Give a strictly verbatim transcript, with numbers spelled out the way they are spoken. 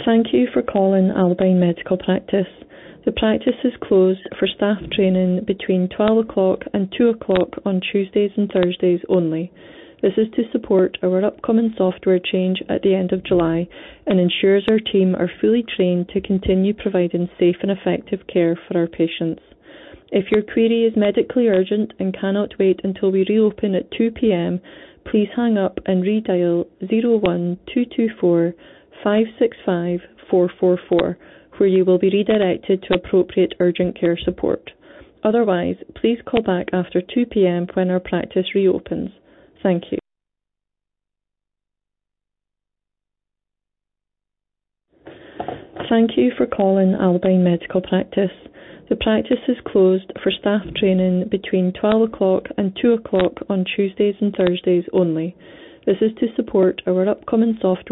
Thank you for calling Albine Medical Practice. The practice is closed for staff training between twelve o'clock and two o'clock on Tuesdays and Thursdays only. This is to support our upcoming software change at the end of July and ensures our team are fully trained to continue providing safe and effective care for our patients. If your query is medically urgent and cannot wait until we reopen at two p m, please hang up and redial zero one two two four five six five four four four, where you will be redirected to appropriate urgent care support. Otherwise, please call back after two p m when our practice reopens. Thank you. Thank you for calling Albine Medical Practice. The practice is closed for staff training between twelve o'clock and two o'clock on Tuesdays and Thursdays only. This is to support our upcoming software